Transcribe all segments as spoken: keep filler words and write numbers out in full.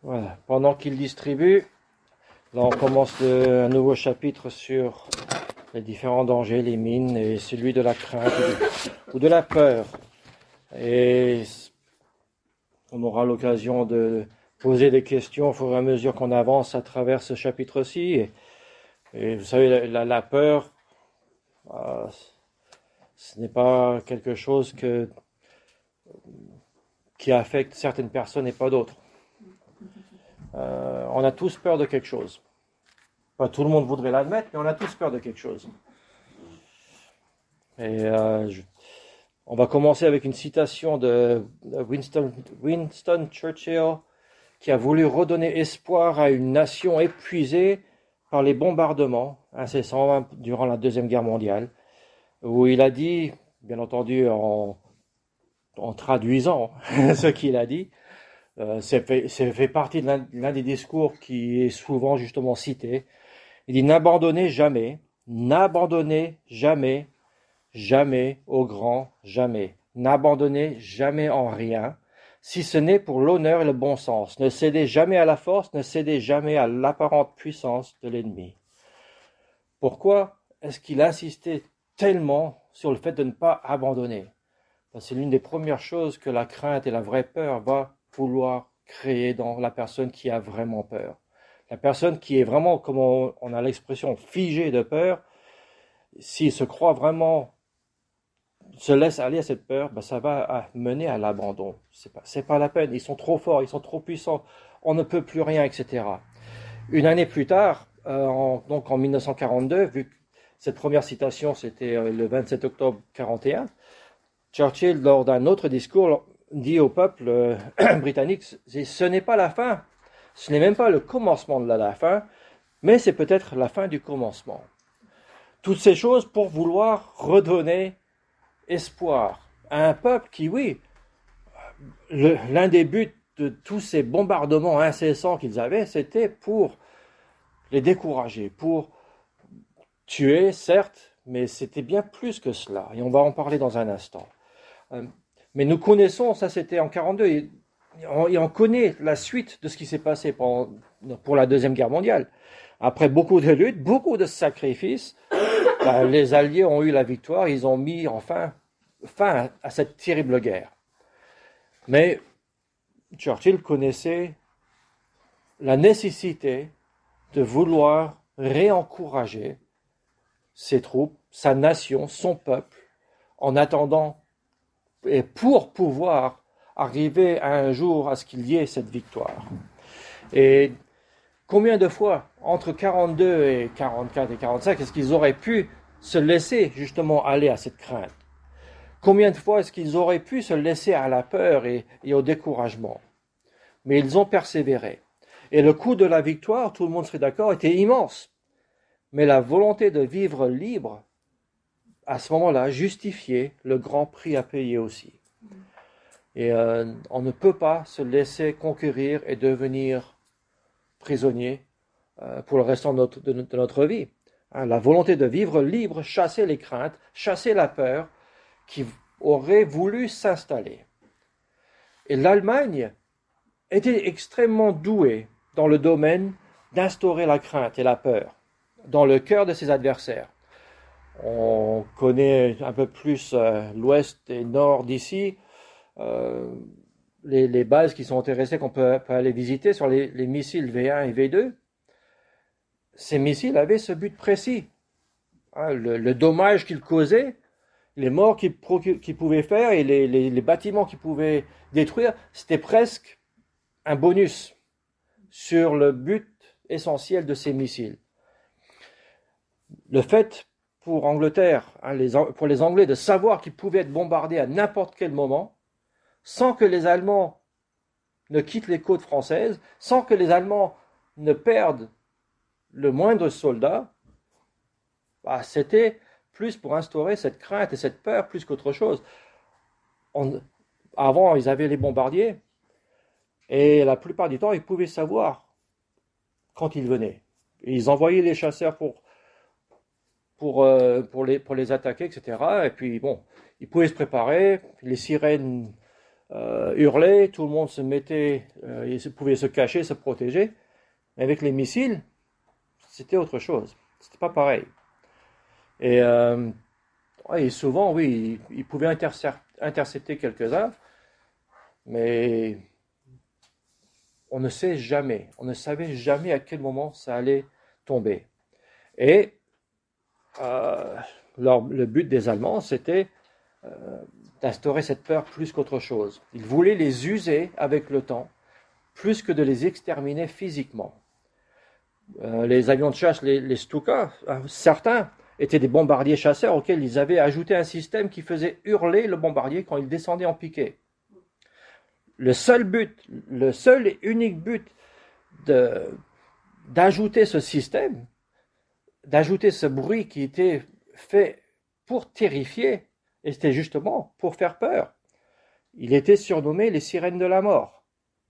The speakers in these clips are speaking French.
Voilà. Pendant qu'il distribue, là on commence le, un nouveau chapitre sur les différents dangers, les mines, et celui de la crainte ou de, ou de la peur. Et on aura l'occasion de poser des questions au fur et à mesure qu'on avance à travers ce chapitre-ci. Et, et vous savez, la, la peur, euh, ce n'est pas quelque chose que, qui affecte certaines personnes et pas d'autres. Euh, on a tous peur de quelque chose. Pas tout le monde voudrait l'admettre, mais on a tous peur de quelque chose. Et euh, je, on va commencer avec une citation de Winston, Winston Churchill, qui a voulu redonner espoir à une nation épuisée par les bombardements incessants durant la Deuxième Guerre mondiale, où il a dit, bien entendu en, en traduisant ce qu'il a dit, euh, c'est fait, c'est fait partie de l'un, l'un des discours qui est souvent justement cité. Il dit « N'abandonnez jamais, n'abandonnez jamais, jamais au grand, jamais. N'abandonnez jamais en rien, si ce n'est pour l'honneur et le bon sens. Ne cédez jamais à la force, ne cédez jamais à l'apparente puissance de l'ennemi. » Pourquoi est-ce qu'il insistait tellement sur le fait de ne pas abandonner? C'est l'une des premières choses que la crainte et la vraie peur va vouloir créer dans la personne qui a vraiment peur. La personne qui est vraiment, comme on, on a l'expression, figée de peur, s'il se croit vraiment, se laisse aller à cette peur, ben ça va mener à l'abandon. C'est pas, c'est pas la peine, ils sont trop forts, ils sont trop puissants, on ne peut plus rien, et cetera. Une année plus tard, euh, en, donc en mille neuf cent quarante-deux, vu que cette première citation c'était le vingt-sept octobre quarante et un, Churchill, lors d'un autre discours, dit au peuple euh, britannique, ce n'est pas la fin, ce n'est même pas le commencement de la, la fin, mais c'est peut-être la fin du commencement. Toutes ces choses pour vouloir redonner espoir à un peuple qui, oui, le, l'un des buts de tous ces bombardements incessants qu'ils avaient, c'était pour les décourager, pour tuer, certes, mais c'était bien plus que cela, et on va en parler dans un instant. Mais nous connaissons, ça c'était en quarante-deux, et on, et on connaît la suite de ce qui s'est passé pour, pour la Deuxième Guerre mondiale. Après beaucoup de luttes, beaucoup de sacrifices, ben, les Alliés ont eu la victoire, ils ont mis enfin fin à cette terrible guerre. Mais Churchill connaissait la nécessité de vouloir réencourager ses troupes, sa nation, son peuple, en attendant et pour pouvoir arriver un jour à ce qu'il y ait cette victoire. Et combien de fois, entre quarante-deux et quarante-quatre et quarante-cinq, est-ce qu'ils auraient pu se laisser justement aller à cette crainte? Combien de fois est-ce qu'ils auraient pu se laisser à la peur et, et au découragement? Mais ils ont persévéré. Et le coût de la victoire, tout le monde serait d'accord, était immense. Mais la volonté de vivre libre, à ce moment-là, justifiait le grand prix à payer aussi. Et euh, on ne peut pas se laisser conquérir et devenir prisonnier euh, pour le restant de notre, de, de notre vie. Hein, la volonté de vivre libre, chasser les craintes, chasser la peur qui aurait voulu s'installer. Et l'Allemagne était extrêmement douée dans le domaine d'instaurer la crainte et la peur dans le cœur de ses adversaires. On connaît un peu plus euh, l'ouest et nord d'ici, euh, les, les bases qui sont intéressées qu'on peut, peut aller visiter sur les, les missiles V un et V deux. Ces missiles avaient ce but précis. Hein, le, le dommage qu'ils causaient, les morts qu'ils, qu'ils pouvaient faire et les, les, les bâtiments qu'ils pouvaient détruire, c'était presque un bonus sur le but essentiel de ces missiles. Le fait pour Angleterre, hein, les, pour les Anglais, de savoir qu'ils pouvaient être bombardés à n'importe quel moment, sans que les Allemands ne quittent les côtes françaises, sans que les Allemands ne perdent le moindre soldat, bah, c'était plus pour instaurer cette crainte et cette peur plus qu'autre chose. On, avant, ils avaient les bombardiers, et la plupart du temps, ils pouvaient savoir quand ils venaient. Et ils envoyaient les chasseurs pour Pour, euh, pour, les, pour les attaquer, et cetera. Et puis, bon, ils pouvaient se préparer, les sirènes euh, hurler, tout le monde se mettait, euh, ils pouvaient se cacher, se protéger. Mais avec les missiles, c'était autre chose. C'était pas pareil. Et, euh, ouais, et souvent, oui, ils, ils pouvaient intercer- intercepter quelques-uns, mais on ne sait jamais, on ne savait jamais à quel moment ça allait tomber. Et euh, leur- le but des Allemands, c'était euh, d'instaurer cette peur plus qu'autre chose. Ils voulaient les user avec le temps, plus que de les exterminer physiquement. Euh, les avions de chasse, les, les Stuka, euh, certains étaient des bombardiers chasseurs auxquels ils avaient ajouté un système qui faisait hurler le bombardier quand il descendait en piqué. Le seul but, le seul et unique but de, d'ajouter ce système, d'ajouter ce bruit qui était fait pour terrifier, et c'était justement pour faire peur. Il était surnommé les sirènes de la mort.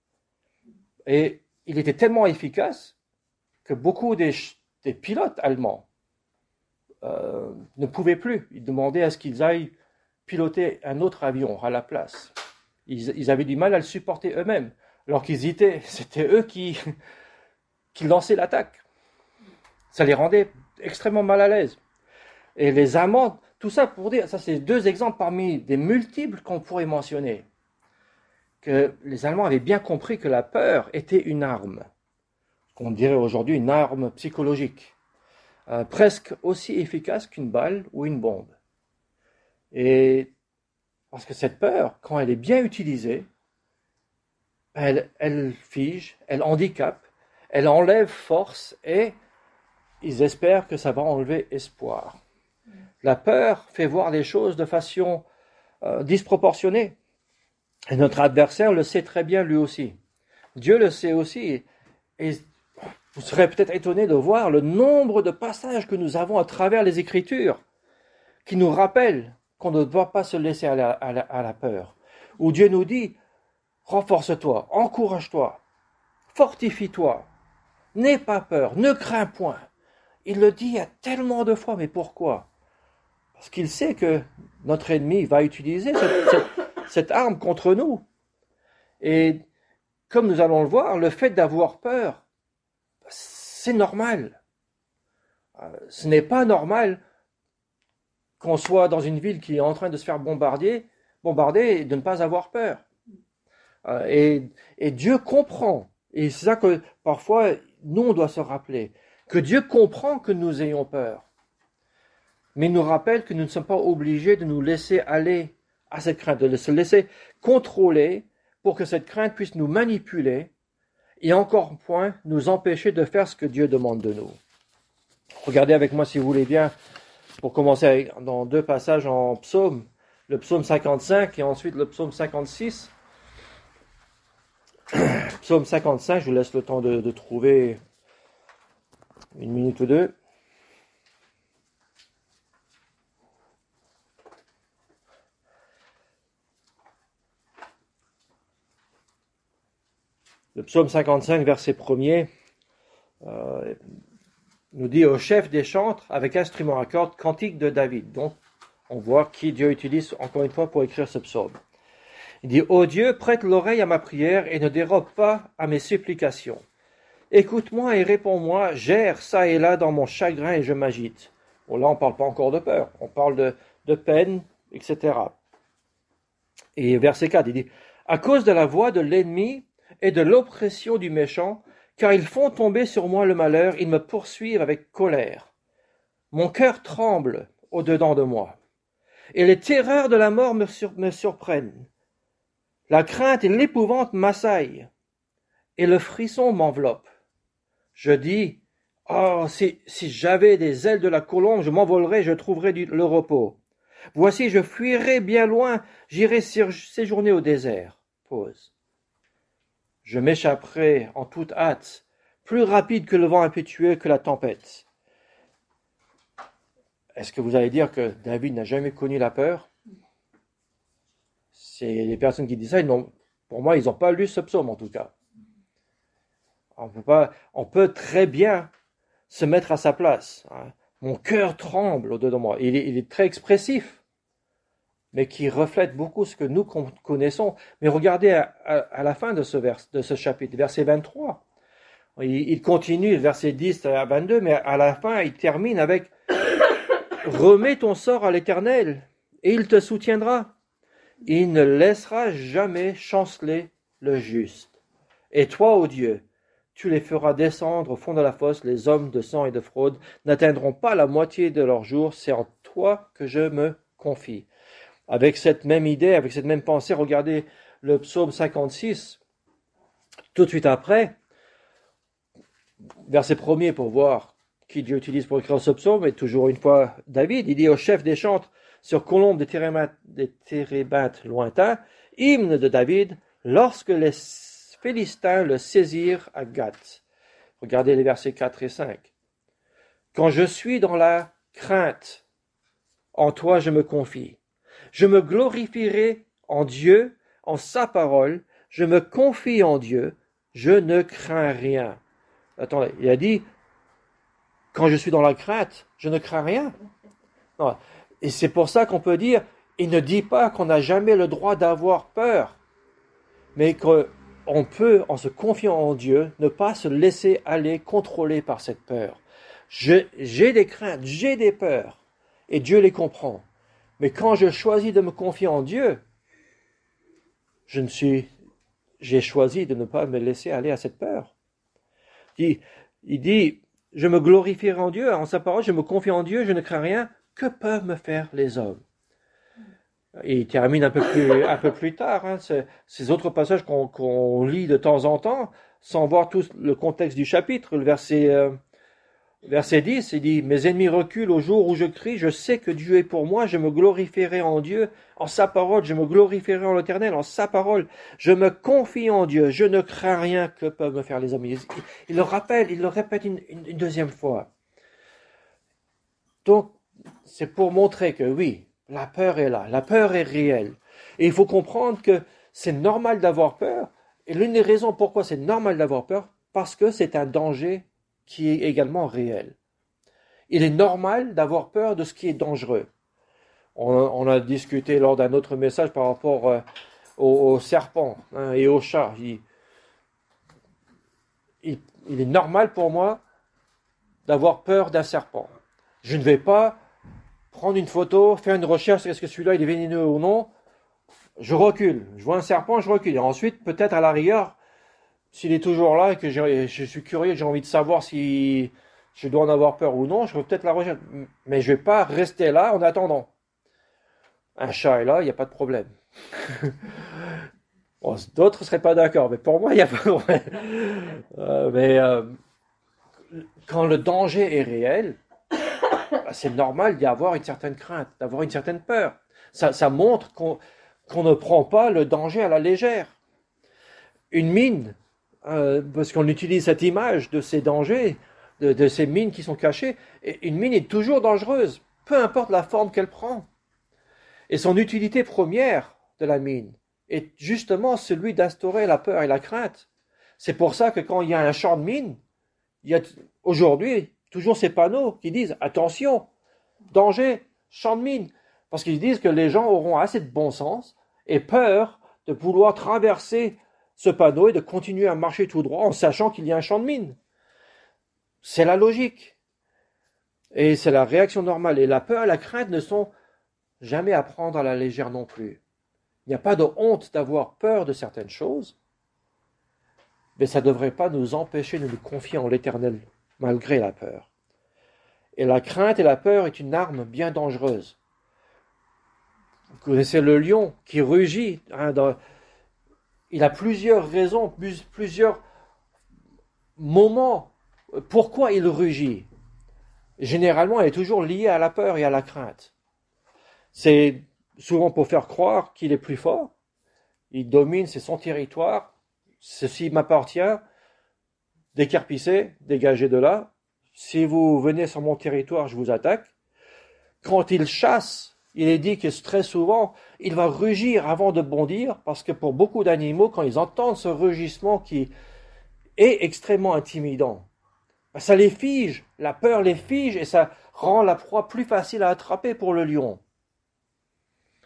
Et il était tellement efficace que beaucoup des, des pilotes allemands euh, ne pouvaient plus. Ils demandaient à ce qu'ils aillent piloter un autre avion à la place. Ils, ils avaient du mal à le supporter eux-mêmes. Alors qu'ils étaient, c'était eux qui, qui lançaient l'attaque. Ça les rendait extrêmement mal à l'aise. Et les Allemands, tout ça pour dire, ça c'est deux exemples parmi des multiples qu'on pourrait mentionner, que les Allemands avaient bien compris que la peur était une arme, qu'on dirait aujourd'hui une arme psychologique, euh, presque aussi efficace qu'une balle ou une bombe. Et parce que cette peur, quand elle est bien utilisée, elle, elle fige, elle handicape, elle enlève force et ils espèrent que ça va enlever espoir. La peur fait voir les choses de façon euh, disproportionnée. Et notre adversaire le sait très bien lui aussi. Dieu le sait aussi. Et vous serez peut-être étonné de voir le nombre de passages que nous avons à travers les Écritures qui nous rappellent qu'on ne doit pas se laisser à la, à la, à la peur. Où Dieu nous dit, renforce-toi, encourage-toi, fortifie-toi, n'aie pas peur, ne crains point. Il le dit à tellement de fois, mais pourquoi ? Parce qu'il sait que notre ennemi va utiliser cette, cette, cette arme contre nous. Et comme nous allons le voir, le fait d'avoir peur, c'est normal. Ce n'est pas normal qu'on soit dans une ville qui est en train de se faire bombarder, bombarder et de ne pas avoir peur. Et, et Dieu comprend. Et c'est ça que parfois, nous, on doit se rappeler. Que Dieu comprend que nous ayons peur. Mais il nous rappelle que nous ne sommes pas obligés de nous laisser aller à cette crainte, de se laisser contrôler pour que cette crainte puisse nous manipuler et encore point nous empêcher de faire ce que Dieu demande de nous. Regardez avec moi, si vous voulez bien, pour commencer dans deux passages en psaume, le psaume cinquante-cinq et ensuite le psaume cinquante-six. Psaume cinquante-cinq, je vous laisse le temps de, de trouver une minute ou deux. Le psaume cinquante-cinq, verset premier, euh, nous dit au chef des chantres, avec instrument à cordes, cantique de David. Donc, on voit qui Dieu utilise encore une fois pour écrire ce psaume. Il dit, ô Dieu, prête l'oreille à ma prière et ne dérobe pas à mes supplications. Écoute-moi et réponds-moi, j'erre ça et là dans mon chagrin et je m'agite. Bon, là, on ne parle pas encore de peur, on parle de, de peine, et cetera. Et verset quatre, il dit, à cause de la voix de l'ennemi et de l'oppression du méchant, car ils font tomber sur moi le malheur, ils me poursuivent avec colère. Mon cœur tremble au-dedans de moi, et les terreurs de la mort me, sur, me surprennent. La crainte et l'épouvante m'assaillent, et le frisson m'enveloppe. Je dis, oh, si, si j'avais des ailes de la colombe, je m'envolerais, je trouverais du, le repos. Voici, je fuirai bien loin, j'irai séjourner au désert. Pause. Je m'échapperai en toute hâte, plus rapide que le vent impétueux, que la tempête. Est-ce que vous allez dire que David n'a jamais connu la peur ? C'est les personnes qui disent ça, ils n'ont, pour moi, ils n'ont pas lu ce psaume en tout cas. On peut pas, on peut très bien se mettre à sa place. Hein. Mon cœur tremble au-dedans de moi. Il est, il est très expressif. mais qui reflète beaucoup ce que nous connaissons. Mais regardez à, à, à la fin de ce, vers, de ce chapitre, verset vingt-trois. Il, il continue, verset dix à vingt-deux, mais à la fin, il termine avec « Remets ton sort à l'Éternel, et il te soutiendra. Il ne laissera jamais chanceler le juste. Et toi, ô Dieu, tu les feras descendre au fond de la fosse, les hommes de sang et de fraude n'atteindront pas la moitié de leurs jours, c'est en toi que je me confie. » Avec cette même idée, avec cette même pensée, regardez le psaume cinquante-six. Tout de suite après, verset premier pour voir qui Dieu utilise pour écrire ce psaume, et toujours une fois David, il dit au chef des chantres sur colombe des térébintes, des térébintes lointains, hymne de David, lorsque les Philistins le saisirent à Gath. Regardez les versets quatre et cinq. Quand je suis dans la crainte, en toi je me confie. Je me glorifierai en Dieu, en sa parole, je me confie en Dieu, je ne crains rien. Attendez, il a dit, quand je suis dans la crainte, je ne crains rien. Non. Et c'est pour ça qu'on peut dire, il ne dit pas qu'on n'a jamais le droit d'avoir peur, mais qu'on peut, en se confiant en Dieu, ne pas se laisser aller contrôler par cette peur. Je, j'ai des craintes, j'ai des peurs, et Dieu les comprend. Mais quand je choisis de me confier en Dieu, je ne suis, j'ai choisi de ne pas me laisser aller à cette peur. Il, il dit, je me glorifierai en Dieu, en sa parole, je me confie en Dieu, je ne crains rien. Que peuvent me faire les hommes? Et il termine un peu plus, un peu plus tard, hein, ces, ces autres passages qu'on, qu'on lit de temps en temps, sans voir tout le contexte du chapitre. Le verset, euh, verset dix, il dit, mes ennemis reculent au jour où je crie, je sais que Dieu est pour moi, je me glorifierai en Dieu, en sa parole, je me glorifierai en l'Éternel, en sa parole, je me confie en Dieu, je ne crains rien. Que peuvent me faire les hommes? Il, il le rappelle, il le répète une, une, une deuxième fois. Donc, c'est pour montrer que oui, la peur est là, la peur est réelle. Et il faut comprendre que c'est normal d'avoir peur. Et l'une des raisons pourquoi c'est normal d'avoir peur, parce que c'est un danger qui est également réel. Il est normal d'avoir peur de ce qui est dangereux. On, on a discuté lors d'un autre message par rapport euh, aux, aux serpents hein, et aux chats. Il, il, il est normal pour moi d'avoir peur d'un serpent. Je ne vais pas prendre une photo, faire une recherche, est-ce que celui-là il est vénéneux ou non? Je recule. Je vois un serpent, je recule. Et ensuite, peut-être à l'arrière, s'il est toujours là et que je, je suis curieux, j'ai envie de savoir si je dois en avoir peur ou non, je ferai peut-être la recherche. Mais je ne vais pas rester là en attendant. Un chat est là, il n'y a pas de problème. Bon, d'autres ne seraient pas d'accord, mais pour moi, il n'y a pas de problème. Euh, mais euh, quand le danger est réel, c'est normal d'y avoir une certaine crainte, d'avoir une certaine peur. Ça, ça montre qu'on, qu'on ne prend pas le danger à la légère. Une mine, euh, parce qu'on utilise cette image de ces dangers, de, de ces mines qui sont cachées, et une mine est toujours dangereuse, peu importe la forme qu'elle prend. Et son utilité première de la mine est justement celui d'instaurer la peur et la crainte. C'est pour ça que quand il y a un champ de mine, il y a aujourd'hui toujours ces panneaux qui disent « Attention, danger, champ de mine ». Parce qu'ils disent que les gens auront assez de bon sens et peur de vouloir traverser ce panneau et de continuer à marcher tout droit en sachant qu'il y a un champ de mine. C'est la logique. Et c'est la réaction normale. Et la peur et la crainte ne sont jamais à prendre à la légère non plus. Il n'y a pas de honte d'avoir peur de certaines choses, mais ça ne devrait pas nous empêcher de nous confier en l'Éternel, malgré la peur. Et la crainte et la peur est une arme bien dangereuse. Vous connaissez le lion qui rugit. Hein, dans... Il a plusieurs raisons, plusieurs moments pourquoi il rugit. Généralement, elle est toujours liée à la peur et à la crainte. C'est souvent pour faire croire qu'il est plus fort. Il domine, c'est son territoire. Ceci m'appartient. Décarpissez, dégagez de là. Si vous venez sur mon territoire, je vous attaque. Quand il chasse, il est dit que très souvent, il va rugir avant de bondir, parce que pour beaucoup d'animaux, quand ils entendent ce rugissement qui est extrêmement intimidant, ça les fige, la peur les fige, et ça rend la proie plus facile à attraper pour le lion.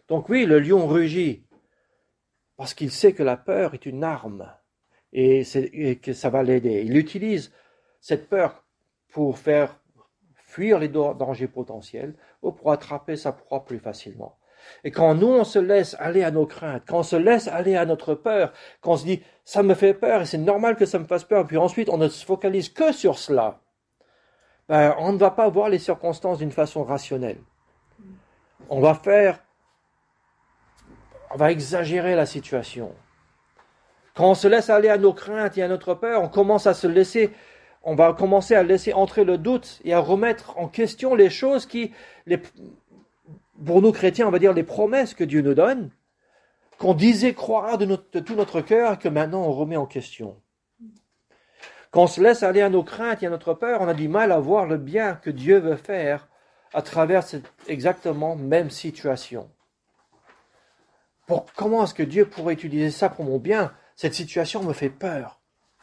Donc oui, le lion rugit, parce qu'il sait que la peur est une arme, et, c'est, et que ça va l'aider. Il utilise cette peur pour faire fuir les dangers potentiels, ou pour attraper sa proie plus facilement. Et quand nous, on se laisse aller à nos craintes, quand on se laisse aller à notre peur, quand on se dit, ça me fait peur, et c'est normal que ça me fasse peur, puis ensuite on ne se focalise que sur cela, ben, on ne va pas voir les circonstances d'une façon rationnelle. On va faire, on va exagérer la situation. Quand on se laisse aller à nos craintes et à notre peur, on commence à se laisser, on va commencer à laisser entrer le doute et à remettre en question les choses qui, les, pour nous chrétiens, on va dire les promesses que Dieu nous donne, qu'on disait croire de, notre, de tout notre cœur, que maintenant on remet en question. Quand on se laisse aller à nos craintes et à notre peur, on a du mal à voir le bien que Dieu veut faire à travers cette exactement même situation. Pour, comment est-ce que Dieu pourrait utiliser ça pour mon bien? Cette situation me fait peur.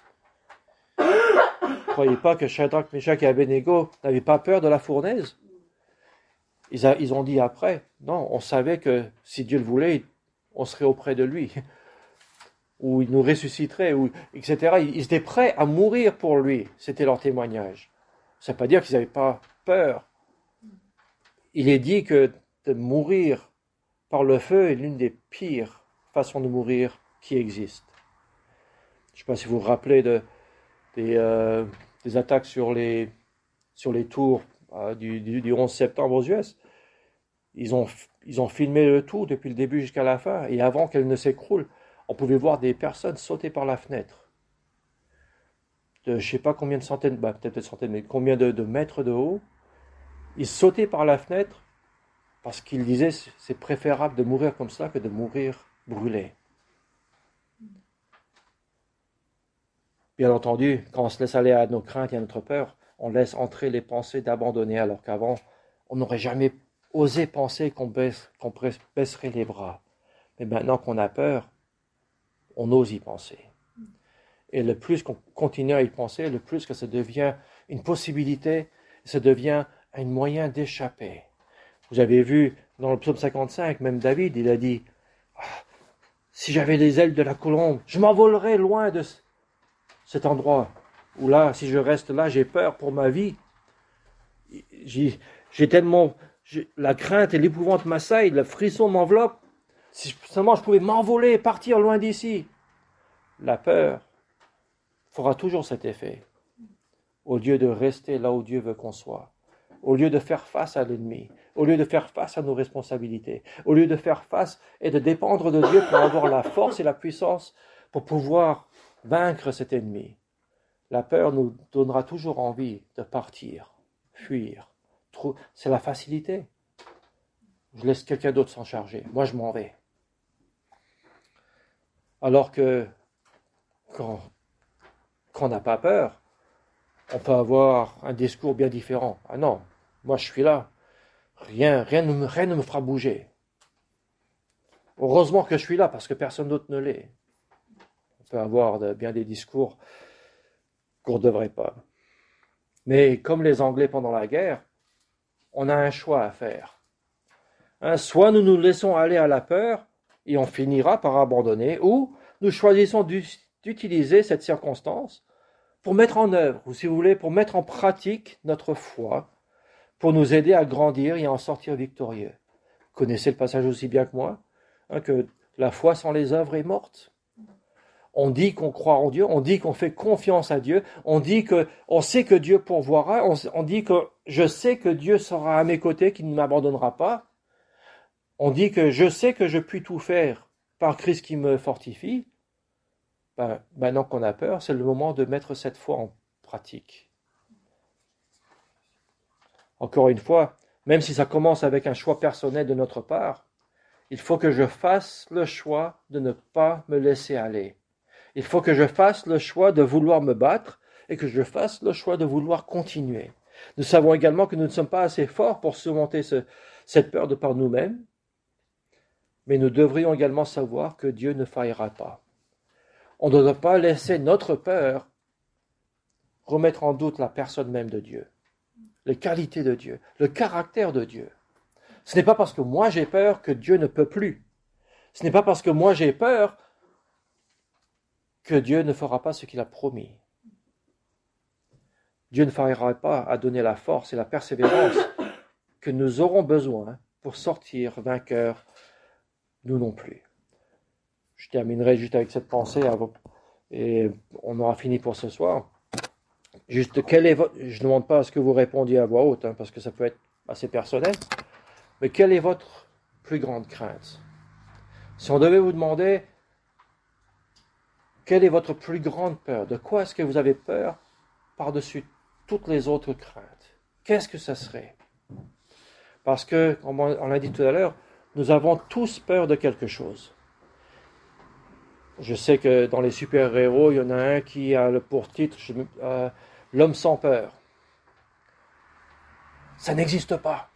Ne croyez pas que Shadrach, Meshach et Abednego n'avaient pas peur de la fournaise? Ils, a, ils ont dit après, non, on savait que si Dieu le voulait, on serait auprès de lui, ou il nous ressusciterait, ou, et cetera. Ils étaient prêts à mourir pour lui, c'était leur témoignage. Ça ne veut pas dire qu'ils n'avaient pas peur. Il est dit que de mourir par le feu est l'une des pires façons de mourir qui existent. Je ne sais pas si vous vous rappelez de, des, euh, des attaques sur les, sur les tours euh, du, du, du onze septembre aux U S. Ils ont, ils ont filmé le tout depuis le début jusqu'à la fin, et avant qu'elle ne s'écroule, on pouvait voir des personnes sauter par la fenêtre. De, je ne sais pas combien de centaines, bah, peut-être des centaines, mais combien de, de mètres de haut. Ils sautaient par la fenêtre parce qu'ils disaient que c'est préférable de mourir comme ça que de mourir brûlé. Bien entendu, quand on se laisse aller à nos craintes et à notre peur, on laisse entrer les pensées d'abandonner, alors qu'avant, on n'aurait jamais osé penser qu'on, baisse, qu'on baisserait les bras. Mais maintenant qu'on a peur, on ose y penser. Et le plus qu'on continue à y penser, le plus que ça devient une possibilité, ça devient un moyen d'échapper. Vous avez vu dans le psaume cinquante-cinq, même David, il a dit ah, « Si j'avais les ailes de la colombe, je m'envolerais loin de cet endroit. Ou là, si je reste là, j'ai peur pour ma vie. J'ai, j'ai tellement... J'ai, la crainte et l'épouvante m'assaillent, le frisson m'enveloppe. Si seulement je pouvais m'envoler et partir loin d'ici. » La peur fera toujours cet effet, au lieu de rester là où Dieu veut qu'on soit, au lieu de faire face à l'ennemi, au lieu de faire face à nos responsabilités, au lieu de faire face et de dépendre de Dieu pour avoir la force et la puissance pour pouvoir vaincre cet ennemi. La peur nous donnera toujours envie de partir, fuir. C'est la facilité. Je laisse quelqu'un d'autre s'en charger. Moi, je m'en vais. Alors que quand, quand on n'a pas peur, on peut avoir un discours bien différent. Ah non, moi je suis là. Rien, rien, ne me, rien ne me fera bouger. Heureusement que je suis là parce que personne d'autre ne l'est. On peut avoir de, bien des discours qu'on ne devrait pas. Mais comme les Anglais pendant la guerre, on a un choix à faire. Hein, soit nous nous laissons aller à la peur et on finira par abandonner, ou nous choisissons d'utiliser cette circonstance pour mettre en œuvre, ou si vous voulez, pour mettre en pratique notre foi, pour nous aider à grandir et à en sortir victorieux. Vous connaissez le passage aussi bien que moi, hein, que la foi sans les œuvres est morte. On dit qu'on croit en Dieu, on dit qu'on fait confiance à Dieu, on dit qu'on sait que Dieu pourvoira, on, on dit que je sais que Dieu sera à mes côtés, qu'il ne m'abandonnera pas. On dit que je sais que je puis tout faire par Christ qui me fortifie. Ben, maintenant qu'on a peur, c'est le moment de mettre cette foi en pratique. Encore une fois, même si ça commence avec un choix personnel de notre part, il faut que je fasse le choix de ne pas me laisser aller. Il faut que je fasse le choix de vouloir me battre et que je fasse le choix de vouloir continuer. Nous savons également que nous ne sommes pas assez forts pour surmonter ce, cette peur de par nous-mêmes, mais nous devrions également savoir que Dieu ne faillira pas. On ne doit pas laisser notre peur remettre en doute la personne même de Dieu, les qualités de Dieu, le caractère de Dieu. Ce n'est pas parce que moi j'ai peur que Dieu ne peut plus. Ce n'est pas parce que moi j'ai peur que Dieu ne fera pas ce qu'il a promis. Dieu ne faillira pas à donner la force et la persévérance que nous aurons besoin pour sortir vainqueurs, nous non plus. Je terminerai juste avec cette pensée avant, et on aura fini pour ce soir. Juste, quel est votre, je ne demande pas à ce que vous répondiez à voix haute, hein, parce que ça peut être assez personnel, mais quelle est votre plus grande crainte? Si on devait vous demander, quelle est votre plus grande peur? De quoi est-ce que vous avez peur par-dessus toutes les autres craintes? Qu'est-ce que ça serait? Parce que, comme on l'a dit tout à l'heure, nous avons tous peur de quelque chose. Je sais que dans les super-héros, il y en a un qui a le pour titre euh, « L'homme sans peur ». Ça n'existe pas.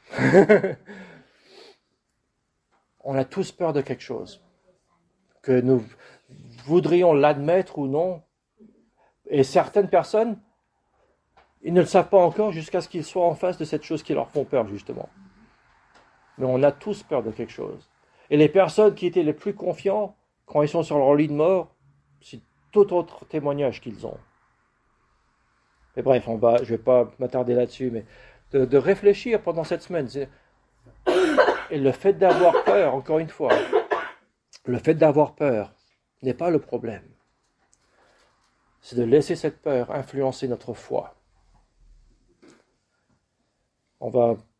On a tous peur de quelque chose. Que nous voudrions l'admettre ou non. Et certaines personnes, ils ne le savent pas encore jusqu'à ce qu'ils soient en face de cette chose qui leur font peur, justement. Mais on a tous peur de quelque chose. Et les personnes qui étaient les plus confiants, quand ils sont sur leur lit de mort, c'est tout autre témoignage qu'ils ont. Mais bref, on va, je ne vais pas m'attarder là-dessus, mais de, de réfléchir pendant cette semaine. Et le fait d'avoir peur, encore une fois, le fait d'avoir peur n'est pas le problème. C'est de laisser cette peur influencer notre foi. On va